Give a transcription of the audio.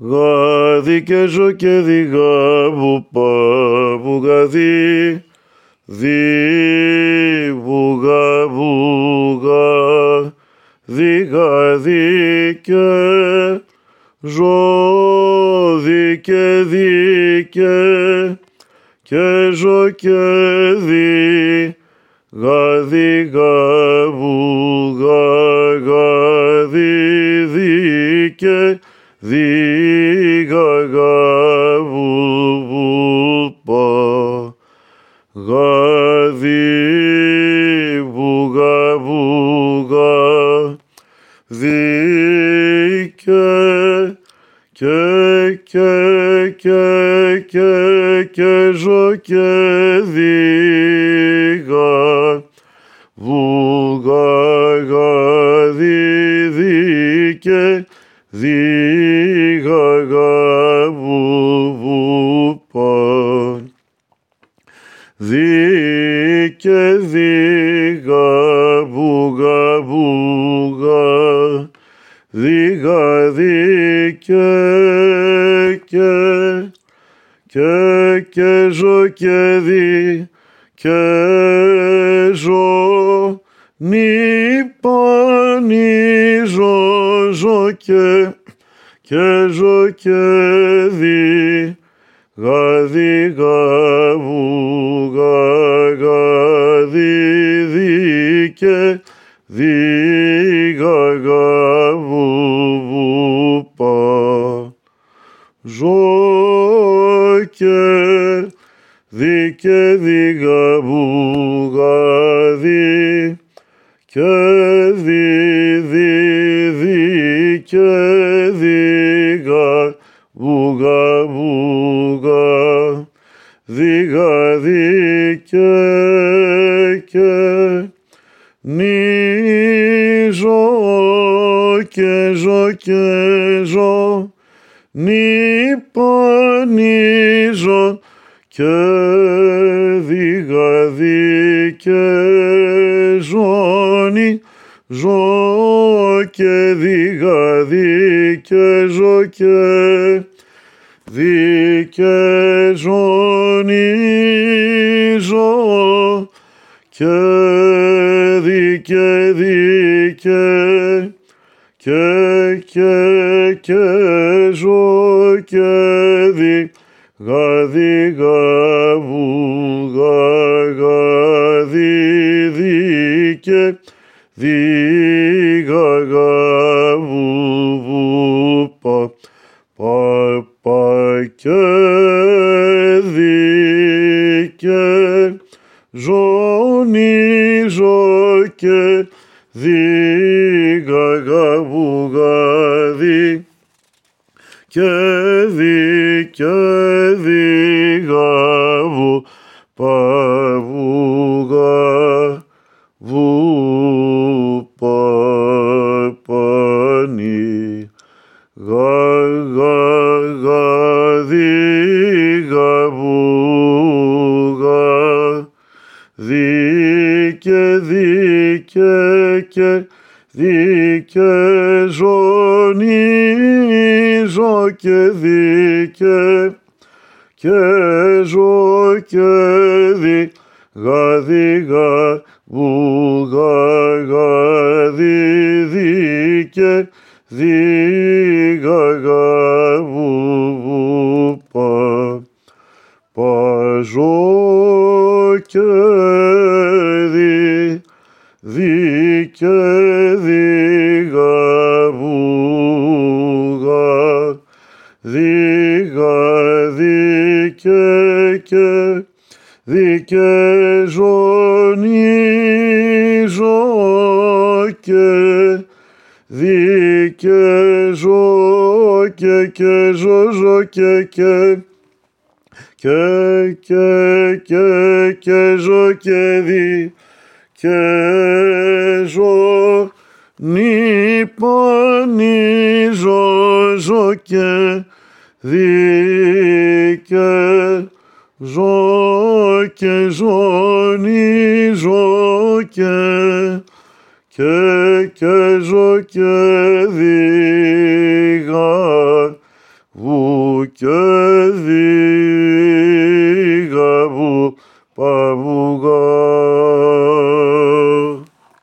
Γάδι και ζω και διγάβου πάβου γαδί, δίβουγα βουγα, διγαδί και ζω δίκαι δίκαι, και ζω και δι, γαδί γαβουγα, γαδί δίκαι, δίγα γαβουπα, γαδί βουγα βουγα, δίκαι, και ζω και δίγα βουγα, γαδί δίκαι, δίγα γαβουπα, δίκαι δίγα βουγα βουγα, δίγα δίκαι, και ζω και δι, και ζω νυπανίζω, ζω και ζω και δι, γαδί γαβουγα, γαδί δίκαι, δίγα γαβουπα, ζω και δίκαι δίγα βουγα, δι, και δίκαι δίγα βουγα βουγα, δίγα δίκαι, νίζω και ζω, νυπανίζω, και δίγα δίκαι, ζω και δίγα δίκαι, ζω και δίκαι, ζωνίζω, και δίκαι δίκαι, και ζω και δίγα δίγα βουγα, γαδί δίκαι, δίγα γαβουπα, πα και δίκαι, ζωνίζω, και δίγα γαβουγα, δι, και δίγα βουγα βουπα, πανι, δίγα βουγα, δίκαι δίκαι, ζωνίζω, και δίκαι, ζω και δίγα βουγα, γαδί δίκαι, δίγα γαβουπα, ζω και δίκαι δίγα βουγα, δίγα δίκαι, ζωνίζω, και δίκαι, ζω και ζω, και ζω και δι, και ζω νυπανίζω, ζω και δίκαι, ζω και ζωνίζω, και ζω και δίγα πουδαδί.